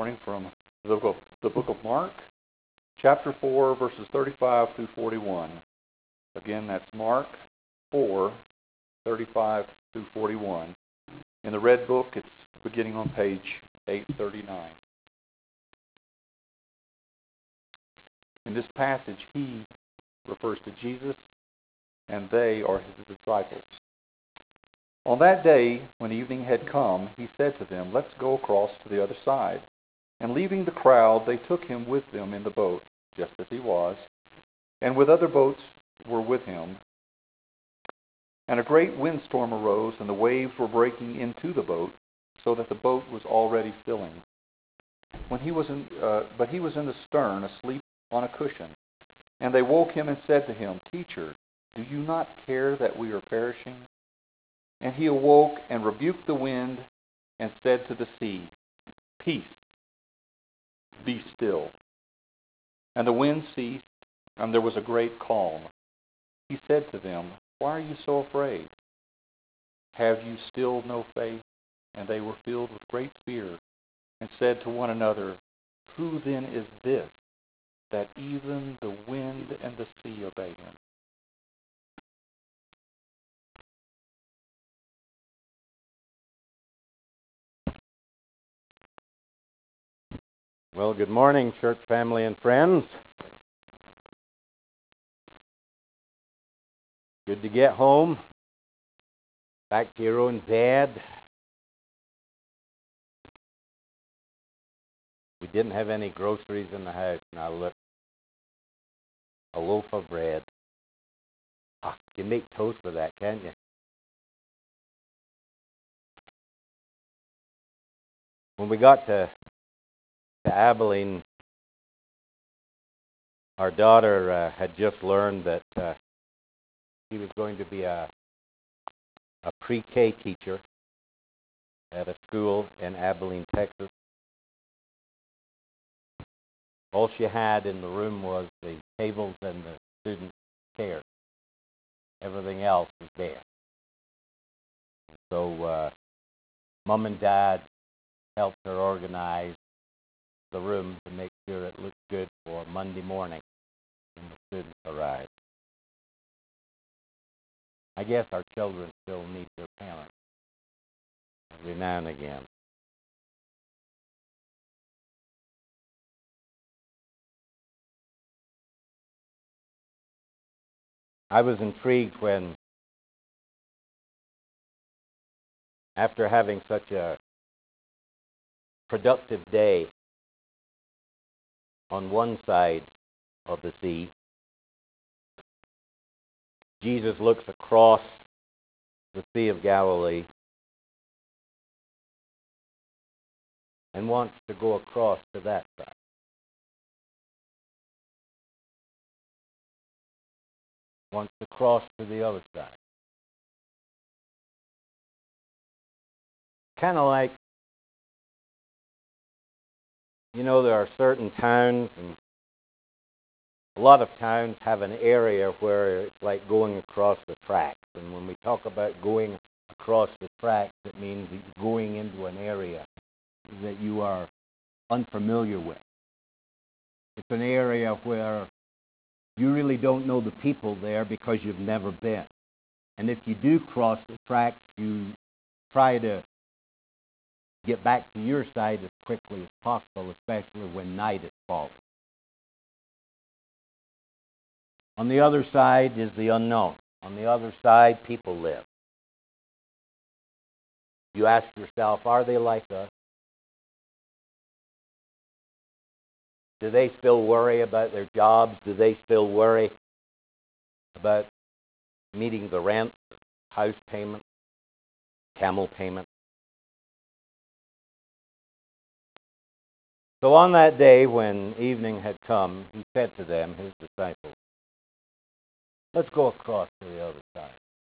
morning from the book of Mark, chapter 4, verses 35 through 41. Again, that's Mark 4, 35 through 41. In the red book, it's beginning on page 839. In this passage, he refers to Jesus, and they are his disciples. On that day, when evening had come, he said to them, "Let's go across to the other side." And leaving the crowd, they took him with them in the boat, just as he was, and with other boats were with him. And a great windstorm arose, and the waves were breaking into the boat, so that the boat was already filling. But he was in the stern, asleep on a cushion. And they woke him and said to him, "Teacher, do you not care that we are perishing?" And he awoke and rebuked the wind and said to the sea, "Peace, be still." And the wind ceased, and there was a great calm. He said to them, "Why are you so afraid? Have you still no faith?" And they were filled with great fear and said to one another, "Who then is this, that even the wind and the sea obey him?" Well, good morning, church family and friends. Good to get home, back to your own bed. We didn't have any groceries in the house. Now look, a loaf of bread. You can make toast with that, can't you? When we got to Abilene, our daughter had just learned that she was going to be a pre-K teacher at a school in Abilene, Texas. All she had in the room was the tables and the student chairs. Everything else was there. So Mom and Dad helped her organize the room to make sure it looked good for Monday morning when the students arrived. I guess our children still need their parents every now and again. I was intrigued when, after having such a productive day on one side of the sea, Jesus looks across the Sea of Galilee and wants to go across to that side. Wants to cross to the other side. Kind of like, there are certain towns, and a lot of towns have an area where it's like going across the tracks. And when we talk about going across the tracks, it means going into an area that you are unfamiliar with. It's an area where you really don't know the people there because you've never been. And if you do cross the tracks, you try to get back to your side as quickly as possible, especially when night is falling. On the other side is the unknown. On the other side, people live. You ask yourself, are they like us? Do they still worry about their jobs? Do they still worry about meeting the rent, house payment, camel payment? So on that day when evening had come, he said to them, his disciples, "Let's go across to the other side."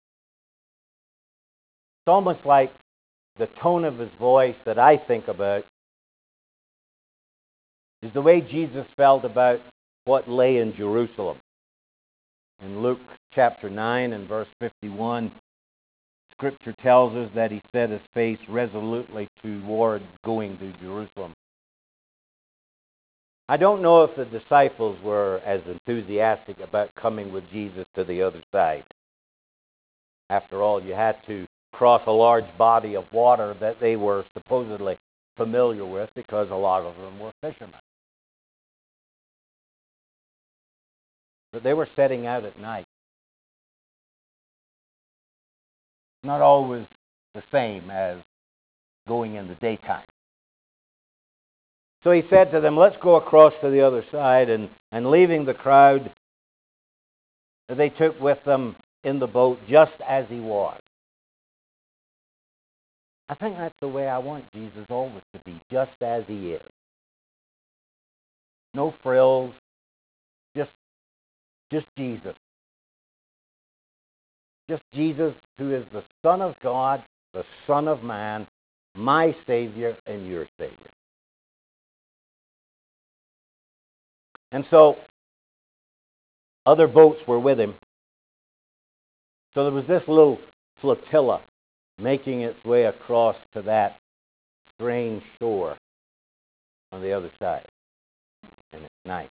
It's almost like the tone of his voice that I think about is the way Jesus felt about what lay in Jerusalem. In Luke chapter 9 and verse 51, Scripture tells us that he set his face resolutely toward going to Jerusalem. I don't know if the disciples were as enthusiastic about coming with Jesus to the other side. After all, you had to cross a large body of water that they were supposedly familiar with because a lot of them were fishermen. But they were setting out at night. Not always the same as going in the daytime. So he said to them, let's go across to the other side. And leaving the crowd, they took with them in the boat just as he was. I think that's the way I want Jesus always to be, just as he is. No frills, just Jesus. Just Jesus, who is the Son of God, the Son of Man, my Savior and your Savior. And so, other boats were with him. So there was this little flotilla making its way across to that strange shore on the other side. And it's night.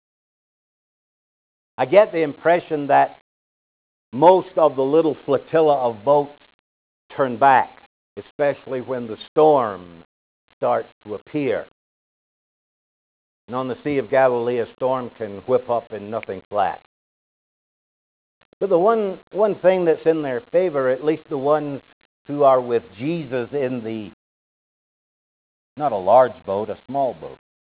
I get the impression that most of the little flotilla of boats turn back, especially when the storm starts to appear. And on the Sea of Galilee, a storm can whip up in nothing flat. But the one thing that's in their favor, at least the ones who are with Jesus in the, not a large boat, a small boat,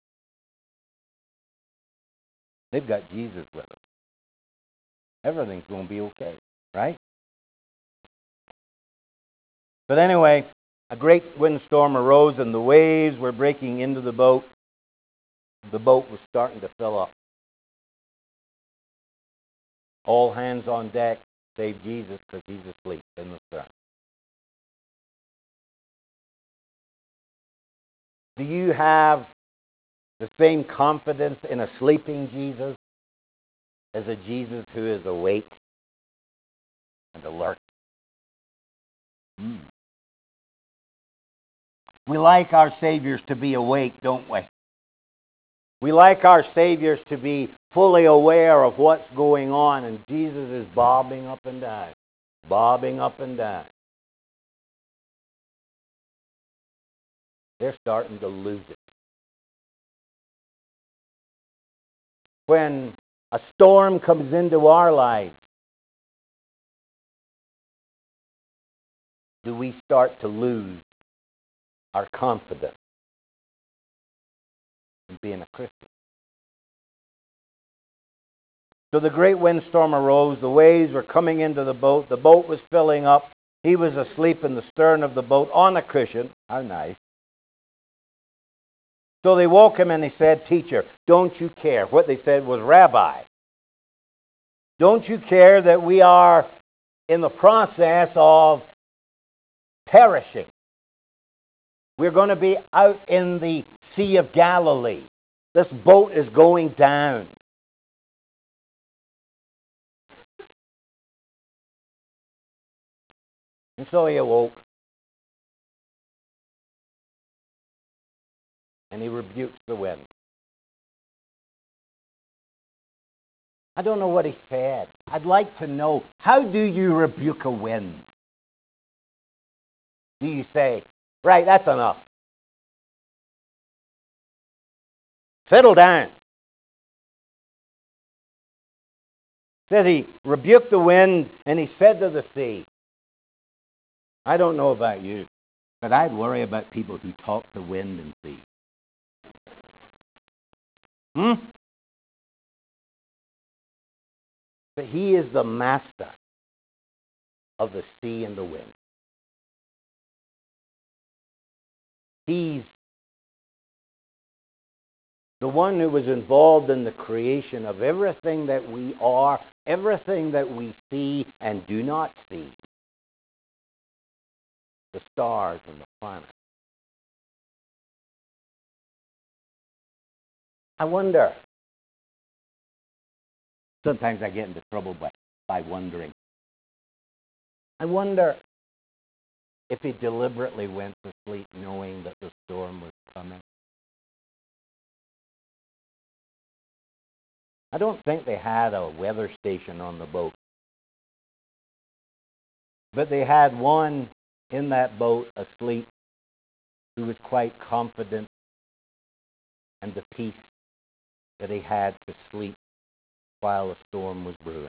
they've got Jesus with them. Everything's going to be okay, right? But anyway, a great windstorm arose and the waves were breaking into the boat. The boat was starting to fill up. All hands on deck, save Jesus because he's asleep in the sun. Do you have the same confidence in a sleeping Jesus as a Jesus who is awake and alert? We like our saviors to be awake, don't we? We like our saviors to be fully aware of what's going on, and Jesus is bobbing up and down, bobbing up and down. They're starting to lose it. When a storm comes into our lives, do we start to lose our confidence in being a Christian? So the great windstorm arose. The waves were coming into the boat. The boat was filling up. He was asleep in the stern of the boat on a cushion. How nice. So they woke him and they said, Teacher, don't you care? What they said was, Rabbi, don't you care that we are in the process of perishing? We're going to be out in the Sea of Galilee. This boat is going down. And so he awoke. And he rebukes the wind. I don't know what he said. I'd like to know, how do you rebuke a wind? Do you say, right, that's enough. Settle down. Says he rebuked the wind and he said to the sea, I don't know about you, but I'd worry about people who talk to wind and sea. But he is the master of the sea and the wind. He's the one who was involved in the creation of everything that we are, everything that we see and do not see. The stars and the planets. I wonder. Sometimes I get into trouble by wondering. I wonder if he deliberately went to sleep knowing that the storm was coming. I don't think they had a weather station on the boat. But they had one in that boat asleep who was quite confident and the peace that he had to sleep while a storm was brewing.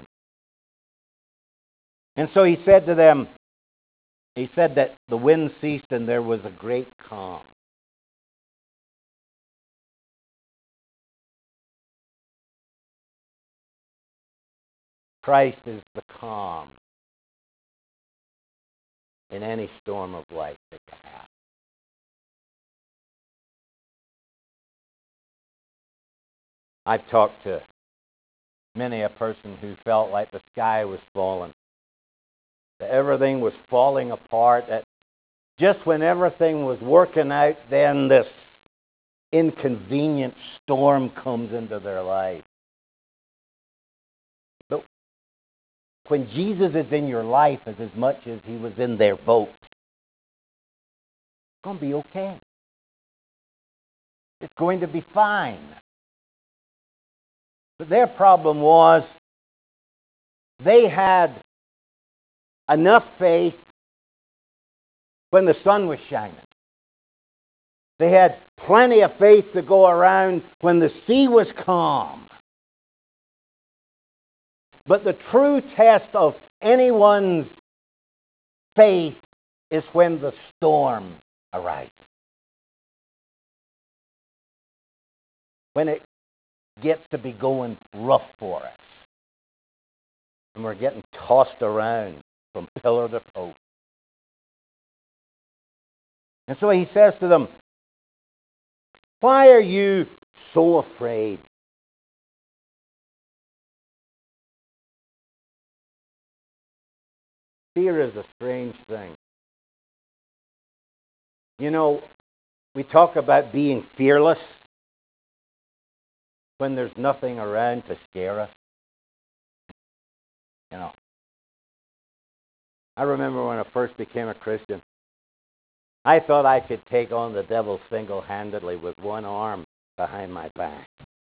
And so he said to them, he said that the wind ceased and there was a great calm. Christ is the calm in any storm of life that you have. I've talked to many a person who felt like the sky was falling, that everything was falling apart, that just when everything was working out, then this inconvenient storm comes into their life. But when Jesus is in your life as much as he was in their boat, it's going to be okay. It's going to be fine. But their problem was they had enough faith when the sun was shining. They had plenty of faith to go around when the sea was calm. But the true test of anyone's faith is when the storm arises. When it gets to be going rough for us. And we're getting tossed around from pillar to post. And so he says to them, why are you so afraid? Fear is a strange thing. You know, we talk about being fearless when there's nothing around to scare us. You know, I remember when I first became a Christian, I thought I could take on the devil single-handedly with one arm behind my back.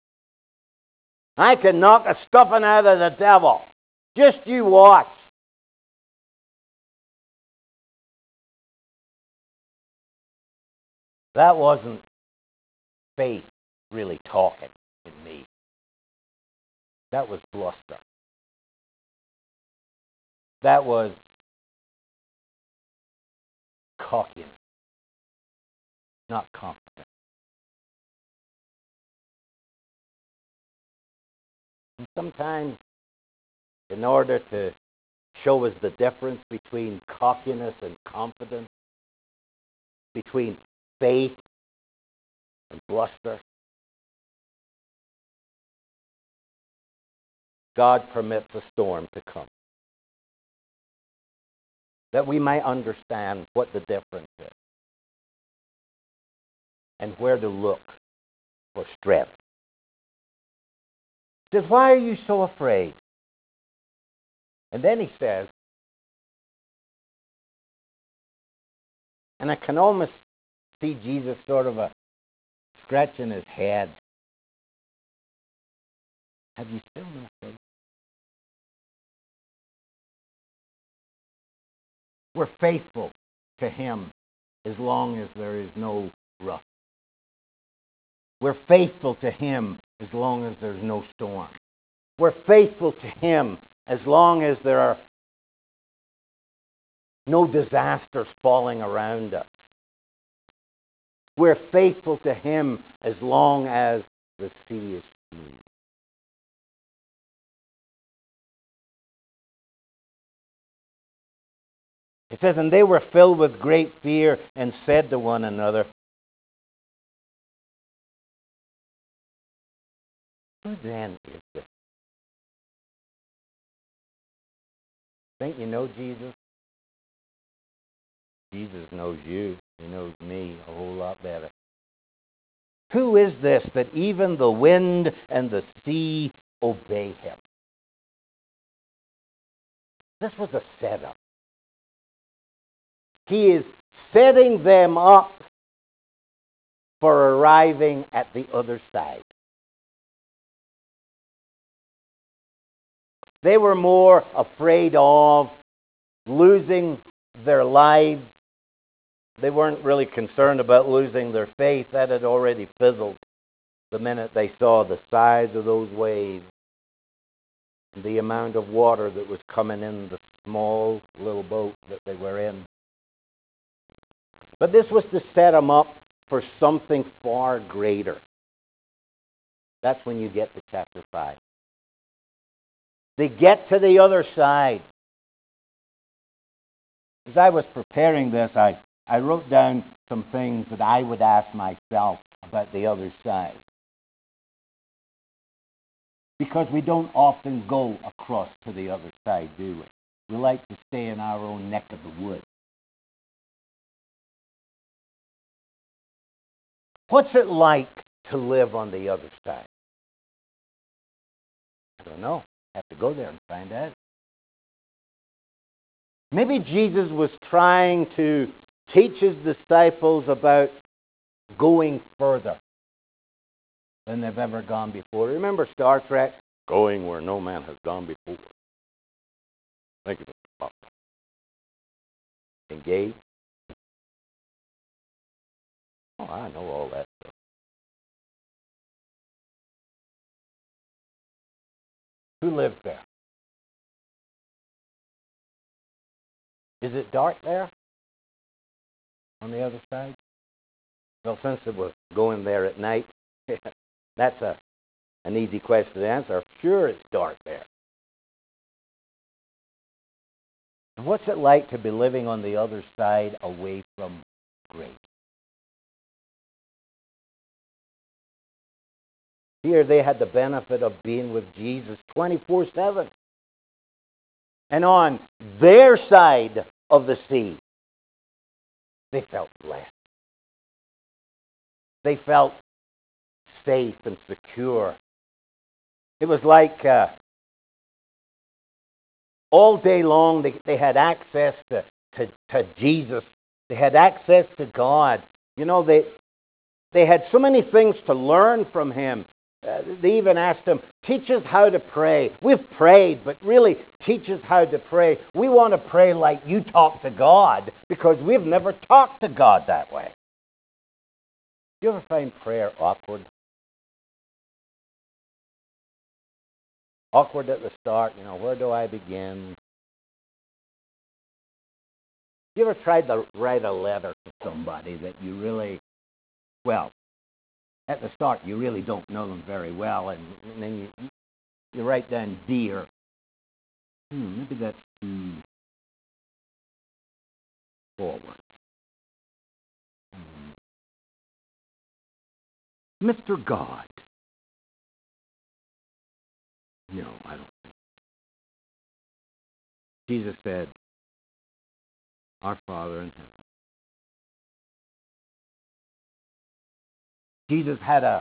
I could knock a stuffing out of the devil. Just you watch. That wasn't faith really talking in me. That was bluster. That was cockiness, not confidence. And sometimes, in order to show us the difference between cockiness and confidence, between faith and bluster, God permits a storm to come, that we might understand what the difference is and where to look for strength. He says, why are you so afraid? And then he says, and I can almost see Jesus sort of scratching his head. Have you still no faith? We're faithful to him as long as there is no rough. We're faithful to him as long as there's no storm. We're faithful to him as long as there are no disasters falling around us. We're faithful to him as long as the sea is smooth. It says, and they were filled with great fear and said to one another, who then is this? Think you know Jesus? Jesus knows you. He knows me a whole lot better. Who is this that even the wind and the sea obey him? This was a setup. He is setting them up for arriving at the other side. They were more afraid of losing their lives. They weren't really concerned about losing their faith. That had already fizzled the minute they saw the size of those waves, the amount of water that was coming in the small little boat that they were in. But this was to set them up for something far greater. That's when you get to chapter 5. They get to the other side. As I was preparing this, I wrote down some things that I would ask myself about the other side. Because we don't often go across to the other side, do we? We like to stay in our own neck of the woods. What's it like to live on the other side? I don't know. I have to go there and find out. Maybe Jesus was trying to teach his disciples about going further than they've ever gone before. Remember Star Trek? Going where no man has gone before. Think of it. Engage. Oh, I know all that stuff. Who lives there? Is it dark there on the other side? Well, since it was going there at night, that's an easy question to answer. Sure, it's dark there. And what's it like to be living on the other side away from grace? Here they had the benefit of being with Jesus 24/7. And on their side of the sea, they felt blessed. They felt safe and secure. It was like all day long they had access to Jesus. They had access to God. You know, they had so many things to learn from him. They even asked him, teach us how to pray. We've prayed, but really teach us how to pray. We want to pray like you talk to God because we've never talked to God that way. Do you ever find prayer awkward? Awkward at the start, where do I begin? You ever tried to write a letter to somebody that you really, well, at the start you really don't know them very well, and then you write down dear. Maybe that's too forward. Mr. God. No, I don't think. Jesus said, our Father in heaven. Jesus had a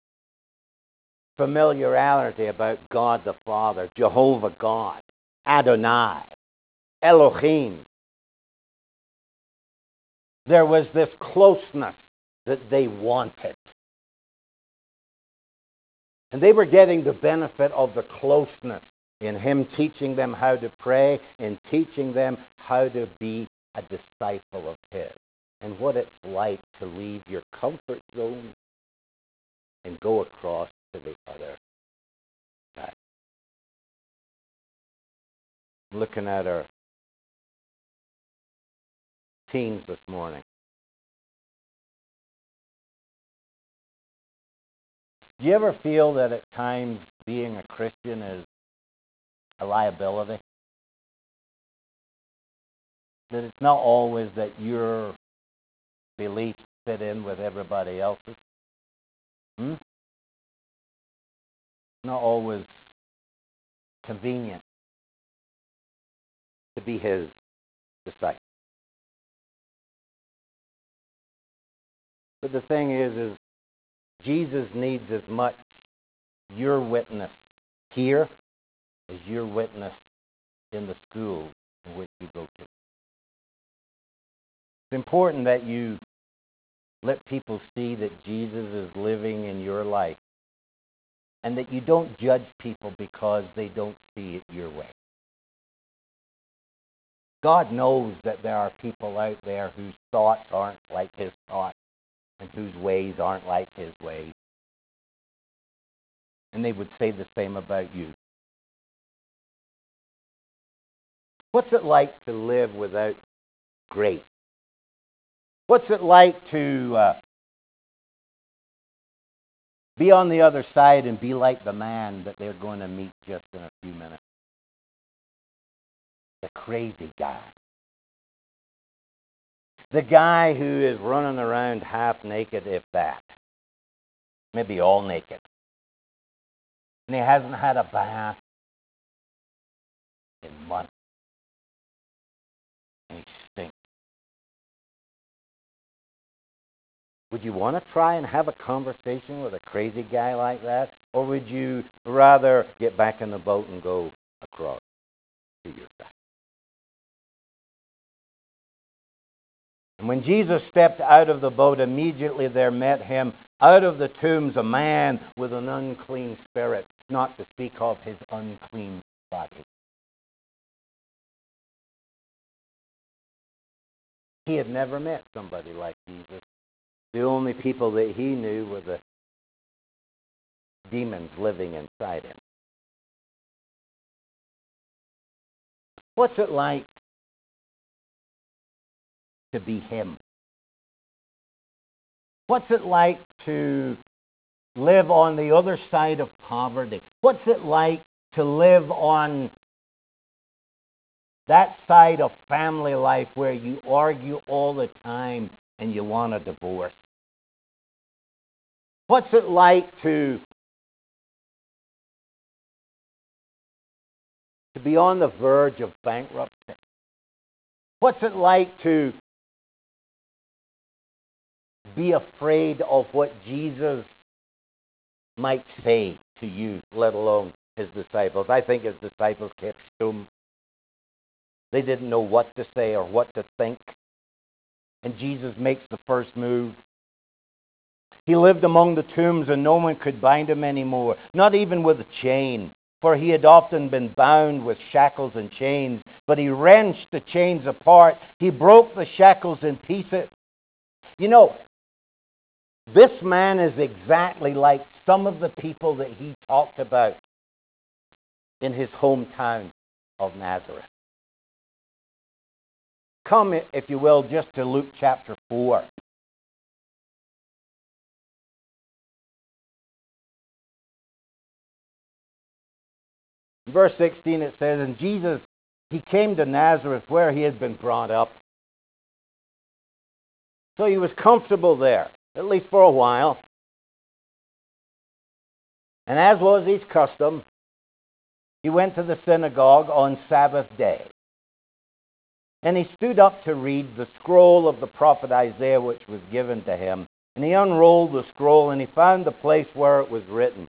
familiarity about God the Father, Jehovah God, Adonai, Elohim. There was this closeness that they wanted. And they were getting the benefit of the closeness in him teaching them how to pray and teaching them how to be a disciple of his. And what it's like to leave your comfort zone and go across to the other side. Looking at our teens this morning. Do you ever feel that at times being a Christian is a liability? That it's not always that your beliefs fit in with everybody else's? Not always convenient to be his disciple. But the thing is Jesus needs as much your witness here as your witness in the school in which you go to. It's important that you let people see that Jesus is living in your life and that you don't judge people because they don't see it your way. God knows that there are people out there whose thoughts aren't like his thoughts and whose ways aren't like his ways. And they would say the same about you. What's it like to live without grace? What's it like to be on the other side and be like the man that they're going to meet just in a few minutes? The crazy guy. The guy who is running around half naked, if that. Maybe all naked. And he hasn't had a bath in months. And he stinks. Would you want to try and have a conversation with a crazy guy like that? Or would you rather get back in the boat and go across to your side? And when Jesus stepped out of the boat, immediately there met him out of the tombs a man with an unclean spirit, not to speak of his unclean body. He had never met somebody like Jesus. The only people that he knew were the demons living inside him. What's it like to be him? What's it like to live on the other side of poverty? What's it like to live on that side of family life where you argue all the time and you want a divorce? What's it like to be on the verge of bankruptcy? What's it like to be afraid of what Jesus might say to you, let alone his disciples? I think his disciples kept stum. They didn't know what to say or what to think. And Jesus makes the first move. He lived among the tombs and no one could bind him anymore, not even with a chain, for he had often been bound with shackles and chains. But he wrenched the chains apart. He broke the shackles in pieces. You know, this man is exactly like some of the people that he talked about in his hometown of Nazareth. Come, if you will, just to Luke chapter 4. In verse 16 it says, and Jesus, he came to Nazareth where he had been brought up. So he was comfortable there, at least for a while. And as was his custom, he went to the synagogue on Sabbath day. And he stood up to read the scroll of the prophet Isaiah, which was given to him. And he unrolled the scroll, and he found the place where it was written.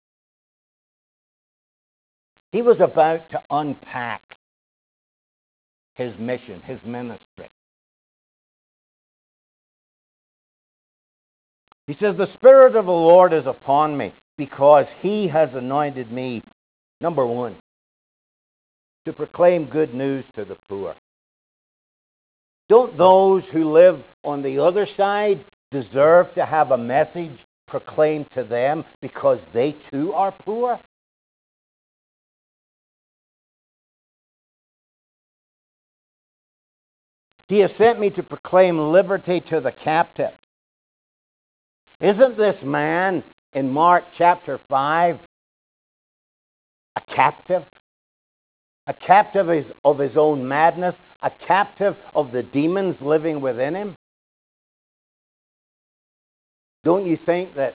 He was about to unpack his mission, his ministry. He says, the Spirit of the Lord is upon me, because he has anointed me, number one, to proclaim good news to the poor. Don't those who live on the other side deserve to have a message proclaimed to them because they too are poor? He has sent me to proclaim liberty to the captive. Isn't this man in Mark chapter 5 a captive? A captive of his own madness, a captive of the demons living within him? Don't you think that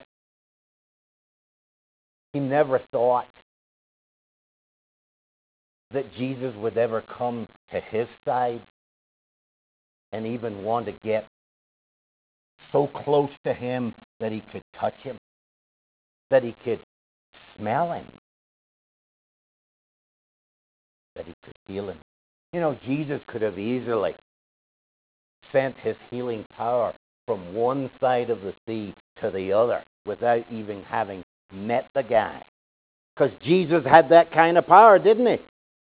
he never thought that Jesus would ever come to his side and even want to get so close to him that he could touch him, that he could smell him, that he could heal him? You know, Jesus could have easily sent his healing power from one side of the sea to the other without even having met the guy. Because Jesus had that kind of power, didn't he?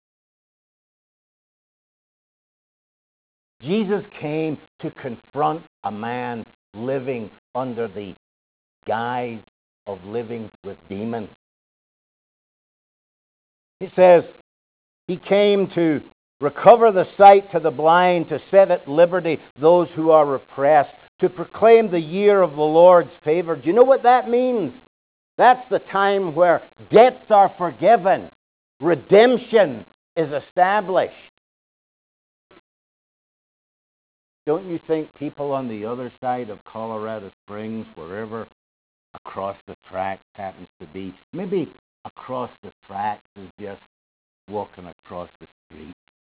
Jesus came to confront a man living under the guise of living with demons. He says he came to recover the sight to the blind, to set at liberty those who are oppressed, to proclaim the year of the Lord's favor. Do you know what that means? That's the time where debts are forgiven, redemption is established. Don't you think people on the other side of Colorado Springs, wherever across the tracks happens to be, maybe across the tracks is just walking across the street?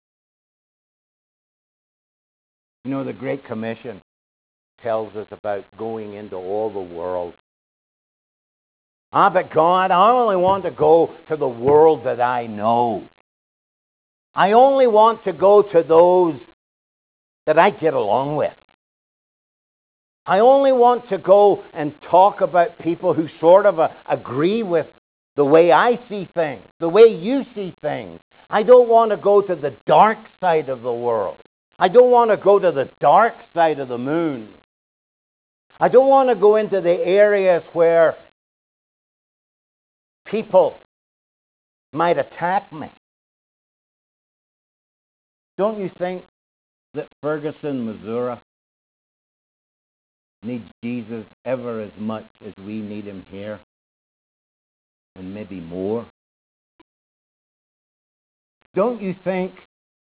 You know, the Great Commission tells us about going into all the world. But God, I only want to go to the world that I know. I only want to go to those that I get along with. I only want to go and talk about people who sort of agree with the way I see things, the way you see things. I don't want to go to the dark side of the world. I don't want to go to the dark side of the moon. I don't want to go into the areas where people might attack me. Don't you think that Ferguson, Missouri needs Jesus ever as much as we need him here? And maybe more? Don't you think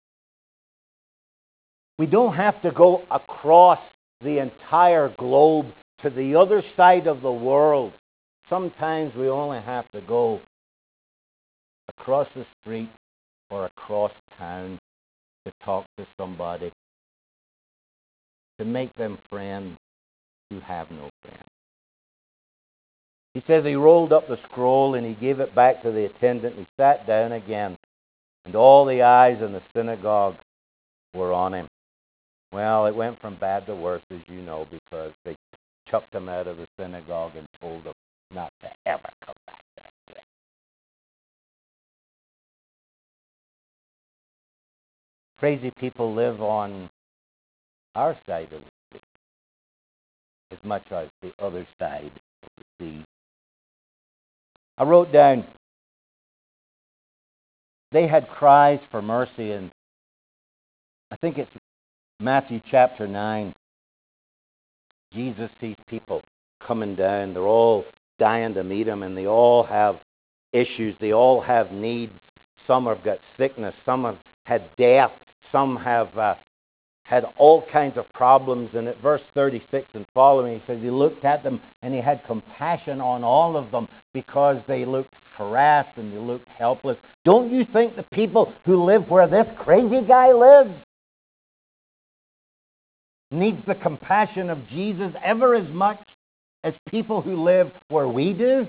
we don't have to go across the entire globe to the other side of the world? Sometimes we only have to go across the street or across town to talk to somebody, to make them friends who have no friends. He says he rolled up the scroll and he gave it back to the attendant. He sat down again, and all the eyes in the synagogue were on him. Well, it went from bad to worse, as you know, because they chucked him out of the synagogue and told him not to ever come back there again. Crazy people live on our side of the street as much as the other side of the sea. I wrote down, they had cries for mercy, and I think it's Matthew chapter 9. Jesus sees people coming down. They're all dying to meet him, and they all have issues. They all have needs. Some have got sickness. Some have had death. Some have had all kinds of problems. And at verse 36 and following, he says he looked at them and he had compassion on all of them because they looked harassed and they looked helpless. Don't you think the people who live where this crazy guy lives needs the compassion of Jesus ever as much as people who live where we do?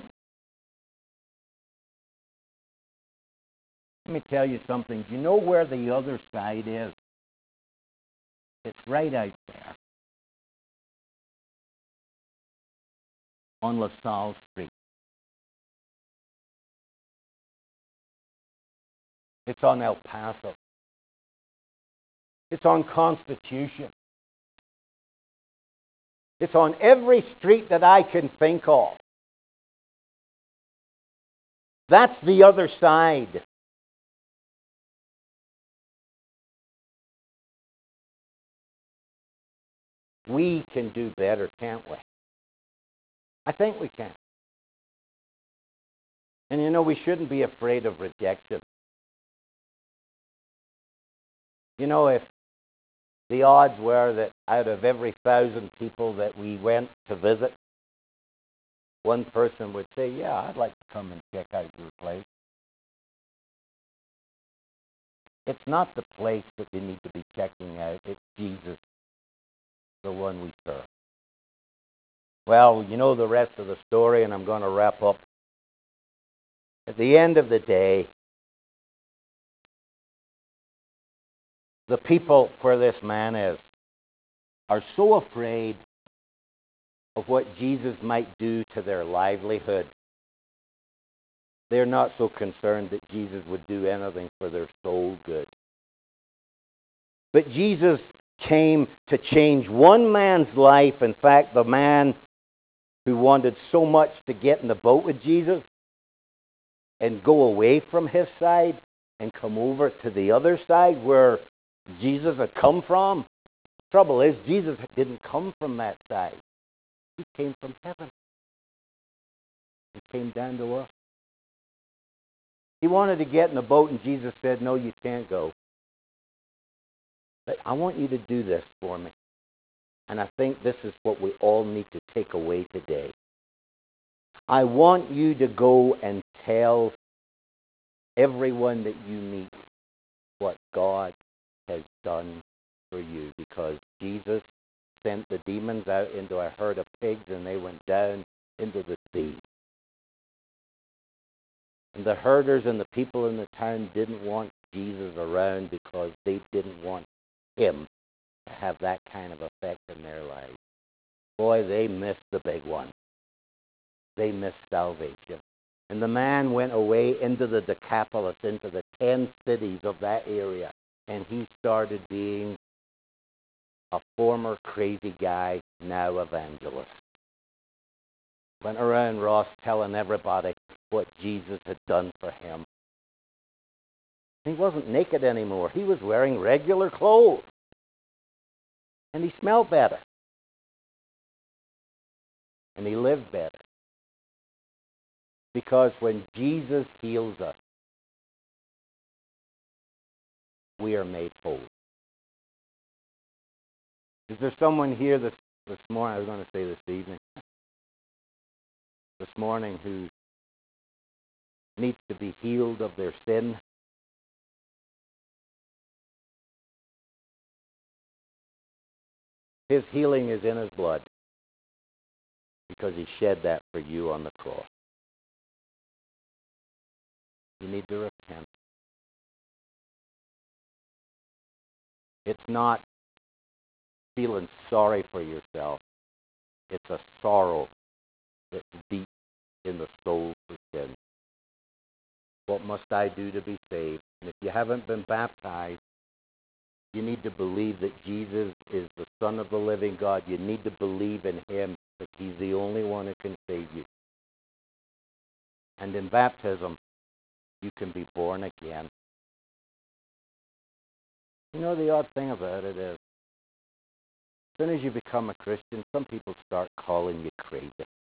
Let me tell you something. Do you know where the other side is? It's right out there on LaSalle Street. It's on El Paso. It's on Constitution. It's on every street that I can think of. That's the other side. We can do better, can't we? I think we can. And you know, we shouldn't be afraid of rejection. You know, if the odds were that out of every 1,000 people that we went to visit, one person would say, yeah, I'd like to come and check out your place. It's not the place that we need to be checking out. It's Jesus, the one we serve. Well, you know the rest of the story, and I'm going to wrap up. At the end of the day, the people where this man is are so afraid of what Jesus might do to their livelihood They're not so concerned that Jesus would do anything for their soul good. But Jesus came to change one man's life. In fact, the man who wanted so much to get in the boat with Jesus and go away from his side and come over to the other side where Jesus had come from. Trouble is, Jesus didn't come from that side. He came from heaven. He came down to earth. He wanted to get in the boat, and Jesus said, no, you can't go. But I want you to do this for me. And I think this is what we all need to take away today. I want you to go and tell everyone that you meet what God has done for you, because Jesus sent the demons out into a herd of pigs and they went down into the sea. And the herders and the people in the town didn't want Jesus around because they didn't want him to have that kind of effect in their lives. Boy, they missed the big one. They missed salvation. And the man went away into the Decapolis, into the 10 cities of that area, and he started being a former crazy guy, now evangelist. Went around Ross telling everybody what Jesus had done for him. He wasn't naked anymore. He was wearing regular clothes. And he smelled better. And he lived better. Because when Jesus heals us, we are made whole. Is there someone here this morning, I was going to say this evening, this morning, who needs to be healed of their sin? His healing is in his blood because he shed that for you on the cross. You need to repent. It's not feeling sorry for yourself. It's a sorrow that's deep in the soul for sin. What must I do to be saved? And if you haven't been baptized, you need to believe that Jesus is the Son of the living God. You need to believe in him, that he's the only one who can save you. And in baptism, you can be born again. You know, the odd thing about it is, as soon as you become a Christian, some people start calling you crazy.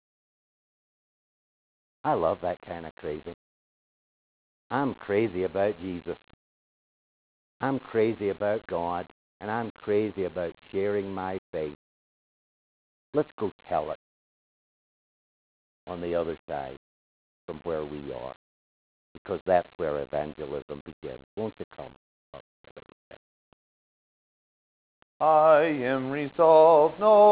I love that kind of crazy. I'm crazy about Jesus. I'm crazy about God. And I'm crazy about sharing my faith. Let's go tell it on the other side from where we are. Because that's where evangelism begins. Won't you come? I am resolved, no